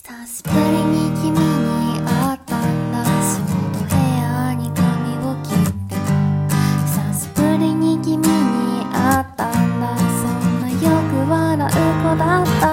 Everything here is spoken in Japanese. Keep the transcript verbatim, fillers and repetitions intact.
久しぶりに君に会ったんだ。仕事部屋に髪を切って久しぶりに君に会ったんだ。そんなよく笑う子だった